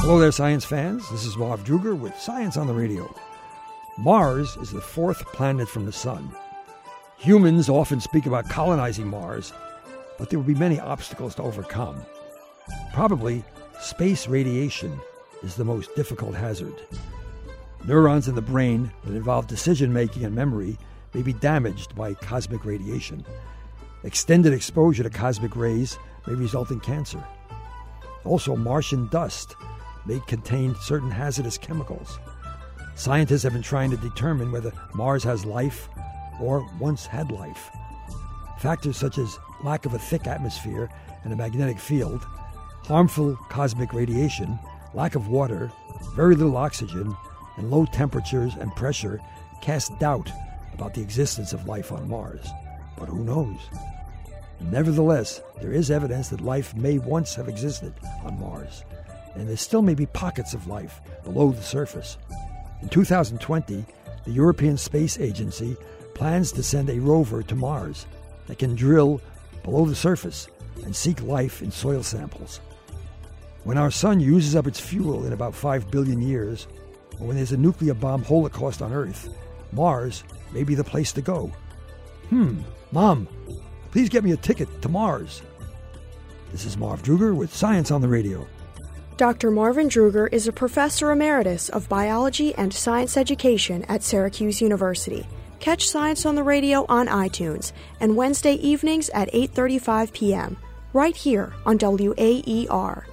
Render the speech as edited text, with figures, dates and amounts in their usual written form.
Hello there, science fans. This is Marv Druger with Science on the Radio. Mars is the fourth planet from the Sun. Humans often speak about colonizing Mars, but there will be many obstacles to overcome. Probably, space radiation is the most difficult hazard. Neurons in the brain that involve decision-making and memory may be damaged by cosmic radiation. Extended exposure to cosmic rays may result in cancer. Also, Martian dust may contain certain hazardous chemicals. Scientists have been trying to determine whether Mars has life or once had life. Factors such as lack of a thick atmosphere and a magnetic field, harmful cosmic radiation, lack of water, very little oxygen, and low temperatures and pressure cast doubt about the existence of life on Mars. But who knows? Nevertheless, there is evidence that life may once have existed on Mars, and there still may be pockets of life below the surface. In 2020, the European Space Agency plans to send a rover to Mars that can drill below the surface and seek life in soil samples. When our sun uses up its fuel in about 5 billion years, or when there's a nuclear bomb holocaust on Earth, Mars may be the place to go. Mom, please get me a ticket to Mars. This is Marv Druger with Science on the Radio. Dr. Marvin Druger is a professor emeritus of biology and science education at Syracuse University. Catch Science on the Radio on iTunes and Wednesday evenings at 8:35 p.m. right here on WAER.